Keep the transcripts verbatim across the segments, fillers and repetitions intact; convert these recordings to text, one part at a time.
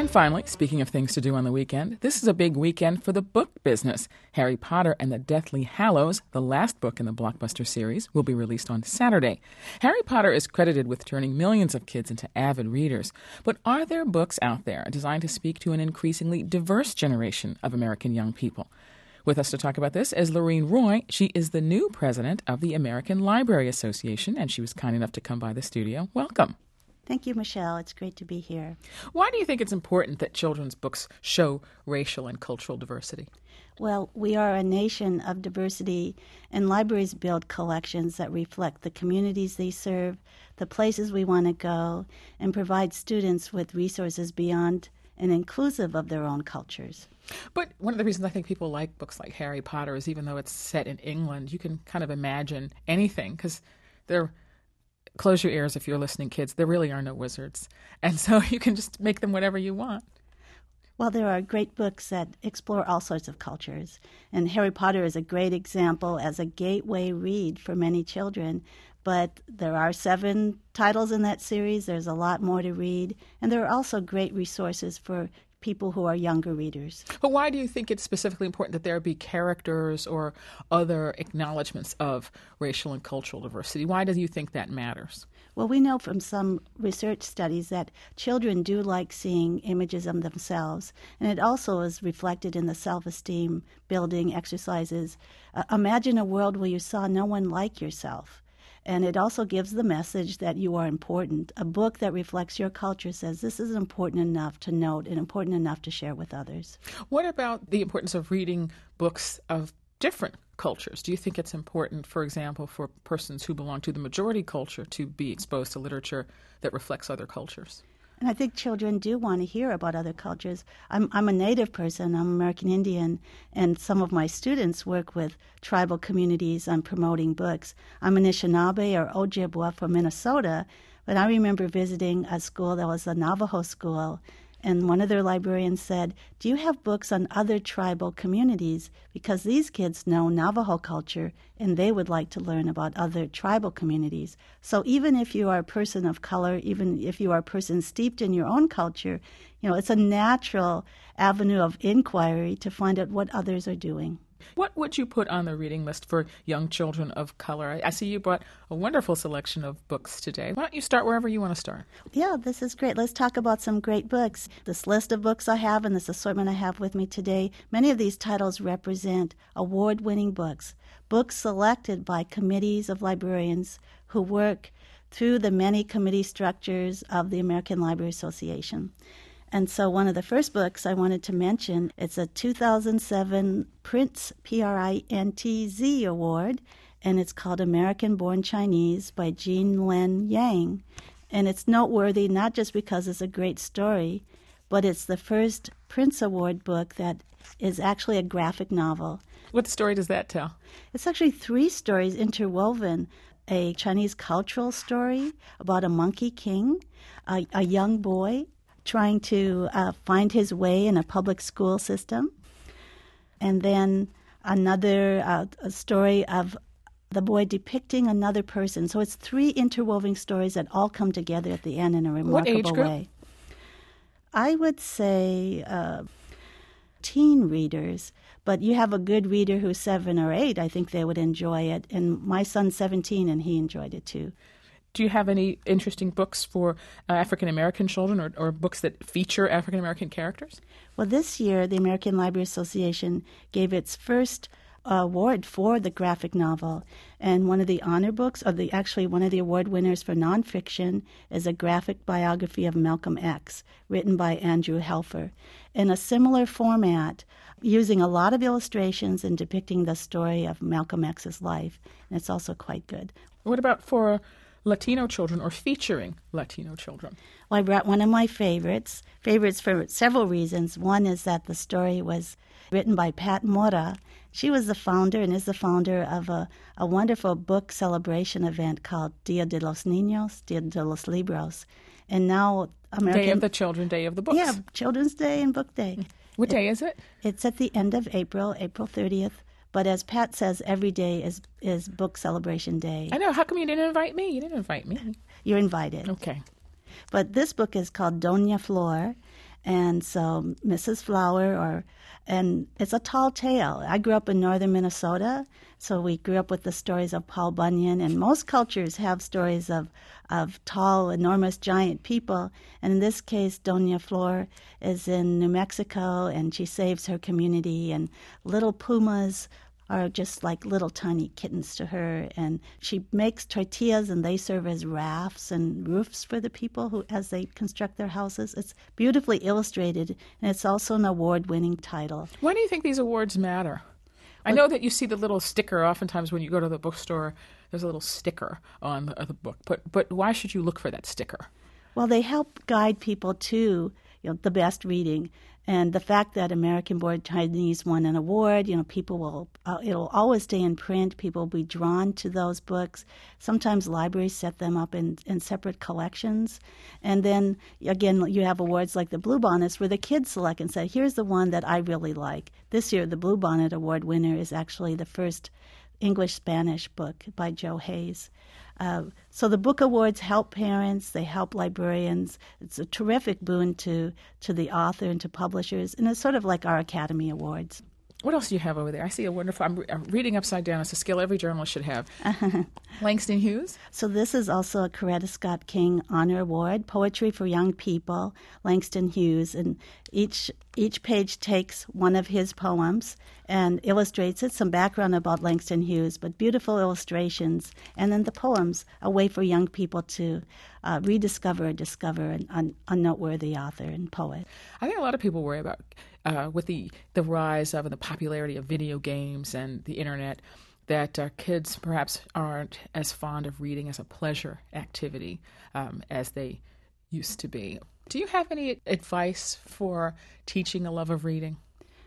And finally, speaking of things to do on the weekend, this is a big weekend for the book business. Harry Potter and the Deathly Hallows, the last book in the blockbuster series, will be released on Saturday. Harry Potter is credited with turning millions of kids into avid readers. But are there books out there designed to speak to an increasingly diverse generation of American young people? With us to talk about this is Lorene Roy. She is the new president of the American Library Association, and she was kind enough to come by the studio. Welcome. Thank you, Michelle. It's great to be here. Why do you think it's important that children's books show racial and cultural diversity? Well, we are a nation of diversity, and libraries build collections that reflect the communities they serve, the places we want to go, and provide students with resources beyond and inclusive of their own cultures. But one of the reasons I think people like books like Harry Potter is even though it's set in England, you can kind of imagine anything because they're close your ears if you're listening, kids. There really are no wizards. And so you can just make them whatever you want. Well, there are great books that explore all sorts of cultures. And Harry Potter is a great example as a gateway read for many children. But there are seven titles in that series. There's a lot more to read. And there are also great resources for people who are younger readers. But why do you think it's specifically important that there be characters or other acknowledgments of racial and cultural diversity? Why do you think that matters? Well, we know from some research studies that children do like seeing images of themselves, and it also is reflected in the self-esteem building exercises. Uh, imagine a world where you saw no one like yourself. And it also gives the message that you are important. A book that reflects your culture says this is important enough to note and important enough to share with others. What about the importance of reading books of different cultures? Do you think it's important, for example, for persons who belong to the majority culture to be exposed to literature that reflects other cultures? And I think children do want to hear about other cultures. I'm, I'm a Native person. I'm American Indian, and some of my students work with tribal communities on promoting books. I'm an Anishinaabe or Ojibwa from Minnesota, but I remember visiting a school that was a Navajo school, and one of their librarians said, do you have books on other tribal communities? Because these kids know Navajo culture, and they would like to learn about other tribal communities. So even if you are a person of color, even if you are a person steeped in your own culture, you know, it's a natural avenue of inquiry to find out what others are doing. What would you put on the reading list for young children of color? I, I see you brought a wonderful selection of books today. Why don't you start wherever you want to start? Yeah, this is great. Let's talk about some great books. This list of books I have and this assortment I have with me today, many of these titles represent award-winning books, books selected by committees of librarians who work through the many committee structures of the American Library Association. And so one of the first books I wanted to mention, it's a two thousand seven Printz, P R I N T Z award, and it's called American Born Chinese by Jean Len Yang. And it's noteworthy not just because it's a great story, but it's the first Printz Award book that is actually a graphic novel. What story does that tell? It's actually three stories interwoven. A Chinese cultural story about a monkey king, a, a young boy trying to uh, find his way in a public school system, and then another uh, a story of the boy depicting another person. So it's three interwoven stories that all come together at the end in a remarkable what age group? way. I would say uh, teen readers, but you have a good reader who's seven or eight, I think they would enjoy it. And my son's seventeen, and he enjoyed it too. Do you have any interesting books for uh, African-American children or, or books that feature African-American characters? Well, this year, the American Library Association gave its first award for the graphic novel. And one of the honor books, or the actually one of the award winners for nonfiction, is a graphic biography of Malcolm X, written by Andrew Helfer. In a similar format, using a lot of illustrations and depicting the story of Malcolm X's life. And it's also quite good. What about for Latino children or featuring Latino children? Well, I brought one of my favorites, favorites for several reasons. One is that the story was written by Pat Mora. She was the founder and is the founder of a, a wonderful book celebration event called Dia de los Niños, Dia de los Libros. And now American... Day of the Children, Day of the Books. Yeah, Children's Day and Book Day. What it, day is it? It's at the end of April, April thirtieth. But as Pat says, every day is, is Book Celebration Day. I know. How come you didn't invite me? You didn't invite me. You're invited. Okay. But this book is called Doña Flor, And so Missus Flower, or and it's a tall tale. I grew up in northern Minnesota, so we grew up with the stories of Paul Bunyan, and most cultures have stories of, of tall, enormous, giant people. And in this case, Doña Flor is in New Mexico, and she saves her community, and little pumas are just like little tiny kittens to her, and she makes tortillas, and they serve as rafts and roofs for the people who as they construct their houses. It's beautifully illustrated, and it's also an award-winning title. Why do you think these awards matter? I know that you see the little sticker oftentimes when you go to the bookstore. There's a little sticker on the, the book, but but why should you look for that sticker? Well, they help guide people to, you know, the best reading. And the fact that American Board Chinese won an award, you know, people will, uh, it'll always stay in print. People will be drawn to those books. Sometimes libraries set them up in, in separate collections. And then, again, you have awards like the Bluebonnets where the kids select and say, here's the one that I really like. This year, the Bluebonnet Award winner is actually the first English-Spanish book by Joe Hayes. Uh, so the book awards help parents, they help librarians. It's a terrific boon to, to the author and to publishers, and it's sort of like our Academy Awards. What else do you have over there? I see a wonderful, I'm, I'm reading upside down. It's a skill every journalist should have. Langston Hughes? So this is also a Coretta Scott King Honor Award, Poetry for Young People, Langston Hughes. And each each page takes one of his poems and illustrates it, some background about Langston Hughes, but beautiful illustrations. And then the poems, a way for young people to uh, rediscover or discover an, an, a noteworthy author and poet. I think a lot of people worry about, uh, with the, the rise of and the popularity of video games and the internet, that uh, kids perhaps aren't as fond of reading as a pleasure activity um, as they used to be. Do you have any advice for teaching a love of reading?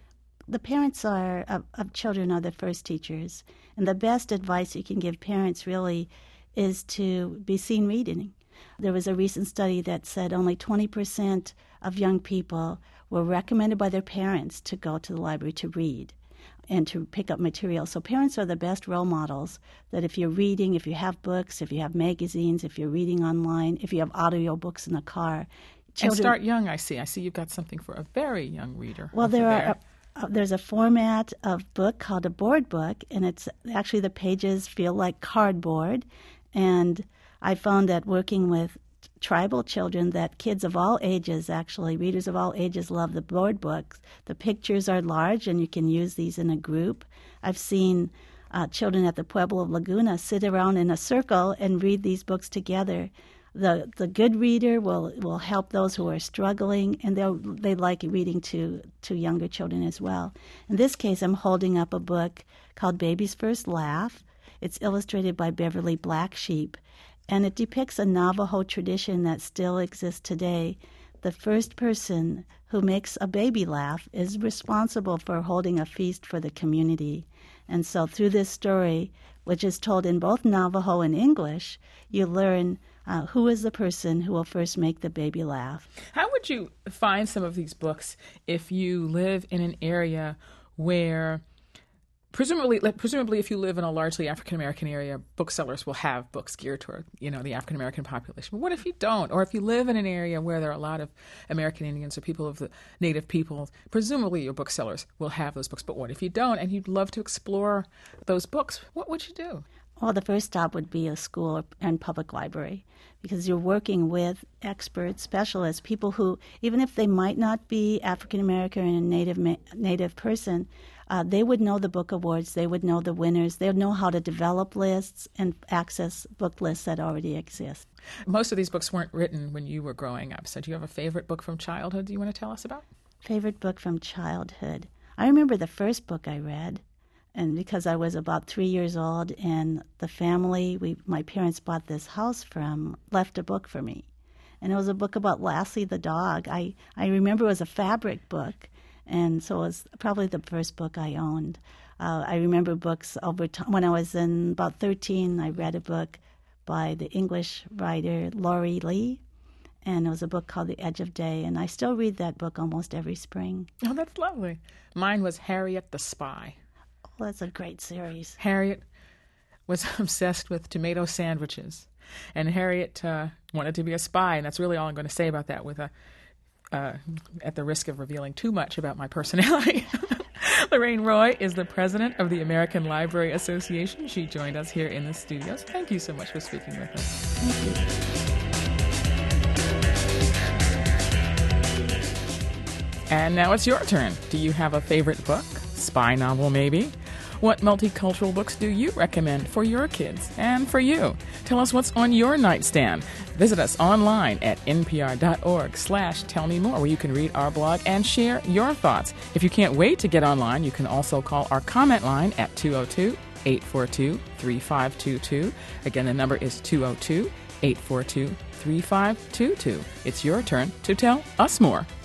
The parents are of, of children are the first teachers, and the best advice you can give parents really is to be seen reading. There was a recent study that said only twenty percent of young people were recommended by their parents to go to the library to read and to pick up material. So parents are the best role models, that if you're reading, if you have books, if you have magazines, if you're reading online, if you have audio books in the car. Children, and start young, I see. I see you've got something for a very young reader. Well, there there. are... Uh, there's a format of book called a board book, and it's actually the pages feel like cardboard. And I found that working with tribal children that kids of all ages, actually, readers of all ages love the board books. The pictures are large, and you can use these in a group. I've seen uh, children at the Pueblo of Laguna sit around in a circle and read these books together. The the good reader will, will help those who are struggling, and they they like reading to, to younger children as well. In this case, I'm holding up a book called Baby's First Laugh. It's illustrated by Beverly Blacksheep, and it depicts a Navajo tradition that still exists today. The first person who makes a baby laugh is responsible for holding a feast for the community. And so through this story, which is told in both Navajo and English, you learn Uh, who is the person who will first make the baby laugh. How would you find some of these books if you live in an area where, presumably, like, presumably if you live in a largely African-American area, booksellers will have books geared toward, you know, the African-American population. But what if you don't? Or if you live in an area where there are a lot of American Indians or people of the native peoples, presumably your booksellers will have those books. But what if you don't and you'd love to explore those books? What would you do? Well, the first stop would be a school and public library, because you're working with experts, specialists, people who, even if they might not be African American and a native native person, uh, they would know the book awards, they would know the winners, they would know how to develop lists and access book lists that already exist. Most of these books weren't written when you were growing up, so do you have a favorite book from childhood do you want to tell us about? Favorite book from childhood? I remember the first book I read. And because I was about three years old, and the family, we my parents bought this house from, left a book for me. And it was a book about Lassie the dog. I, I remember it was a fabric book, and so it was probably the first book I owned. Uh, I remember books over time. When I was in about thirteen, I read a book by the English writer Laurie Lee, and it was a book called The Edge of Day, and I still read that book almost every spring. Oh, that's lovely. Mine was Harriet the Spy. Well, that's a great series. Harriet was obsessed with tomato sandwiches, and Harriet uh, wanted to be a spy, and that's really all I'm going to say about that. With a uh, at the risk of revealing too much about my personality, Lorraine Roy is the president of the American Library Association. She joined us here in the studios. Thank you so much for speaking with us. Thank you. And now it's your turn. Do you have a favorite book? Spy novel, maybe? What multicultural books do you recommend for your kids and for you? Tell us what's on your nightstand. Visit us online at npr.org slash tell me more, where you can read our blog and share your thoughts. If you can't wait to get online, you can also call our comment line at two oh two, eight four two, three five two two. Again, the number is two oh two, eight four two, three five two two. It's your turn to tell us more.